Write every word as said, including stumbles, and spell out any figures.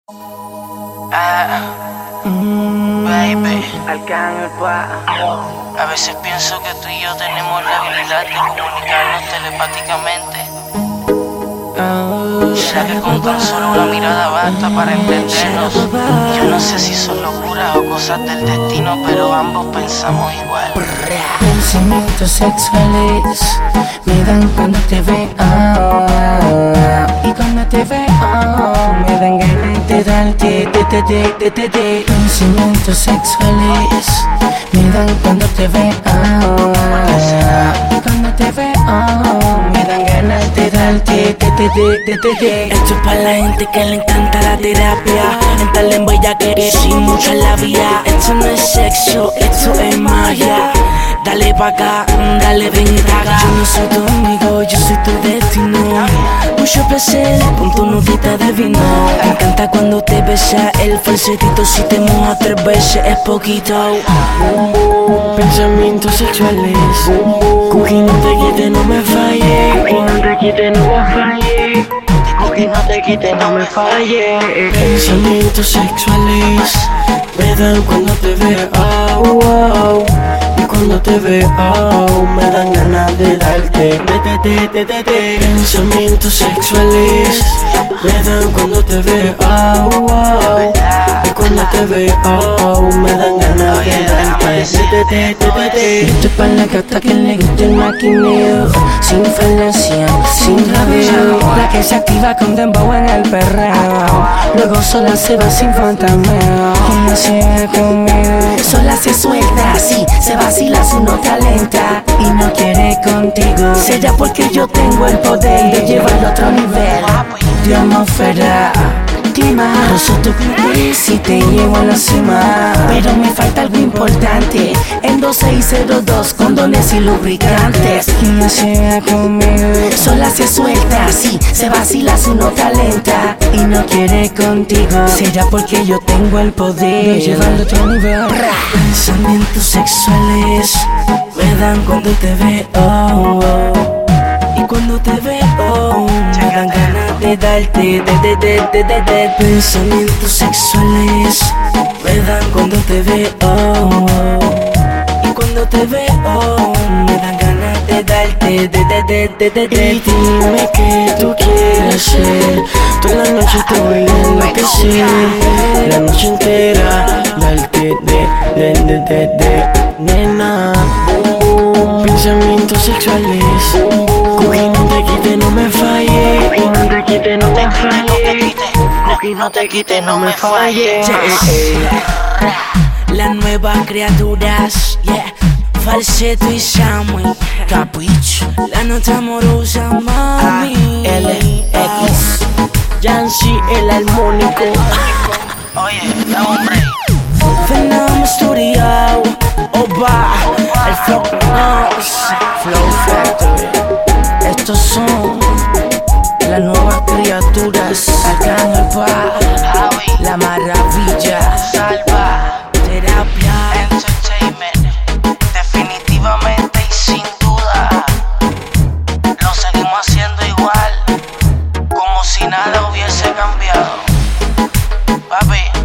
Ah, mm, baby. Arcángel, pa. A veces pienso que tú y yo tenemos la habilidad de comunicarnos telepáticamente. ¿Será que con tan solo una mirada basta para entendernos? Yo no sé si son locuras o cosas del destino, pero ambos pensamos igual. Pensamientos sexuales me dan cuando te veo. Y cuando te veo me dan ganas de darte de, de, de, de, de, de. Pensamientos sexuales me dan cuando te veo. Y cuando te veo me dan ganas de darte de, de, de, de, de, de. Esto es para la gente que le encanta la terapia, entrar en bella que sin mucha labia. Esto no es sexo, esto es magia. Dale pa' acá, dale ven y traga. Yo no soy tu amigo, yo soy tu destino. Mucho placer con tu notita de vino. Me encanta cuando te besa el falsetito. Si te mojas tres veces es poquito. Pensamientos sexuales. Cookie, no te quites, no me falles. Cookie, no te quites, no me falles. Cookie, no te quites, no me falles. Pensamientos sexuales me dan cuando te veo. Oh, oh. Cuando te veo, me dan ganas de darte de, de, de, de, de. Pensamientos sexuales me dan cuando te veo, y cuando te veo, me dan ganas de darte de, de, de, de, de. Esto es para la gata que le gusta el maquineo, sin falacia, sin rabeo. La que se activa con dembow en el perreo, luego sola se va sin fantameo. Y no se va conmigo, sola se suelta, sí, se vacila su nota lenta y no quiere contigo. Será porque yo tengo el poder de llevarlo a otro nivel de atmósfera. Clima, rozo tu clitoris y te llevo a la cima. Pero me falta algo importante, en dos seis cero dos condones y lubricantes. Y no se va conmigo, sola se suelta, sí, se vacila su nota lenta y no quiere contigo. Será porque yo tengo el poder de llevarlo a otro nivel. Pensamientos sexuales me dan cuando te veo, oh, oh. Y cuando te veo me dan ganas de darte de, de, de, de, de, de. Pensamientos sexuales me dan cuando te veo, oh, oh. Y cuando te veo me dan ganas de darte de, de, de, de, de, de. Y dime qué tú quieres hacer. Toda la noche te voy a enloquecer, la noche entera darte de, de, de, de, de, nena. Pensamientos sexuales. Cookie, no te quites, no me falles. Cookie, no te quites, no me falles. Cookie, no te quites, no me falles. Las nuevas criaturas, yeah. Falsetto y Samuel, capricho. La nota amorosa, mami. A L X Yancy, el armónico. Oye, da un break. Fenómeno Studio, Oba, el Flow House, Flow Factory. Estos son las nuevas criaturas. Arcángel, pa, la maravilla. Salva, terapia. entertainment. Definitivamente y sin duda, lo seguimos haciendo igual, como si nada hubiese cambiado. Papi.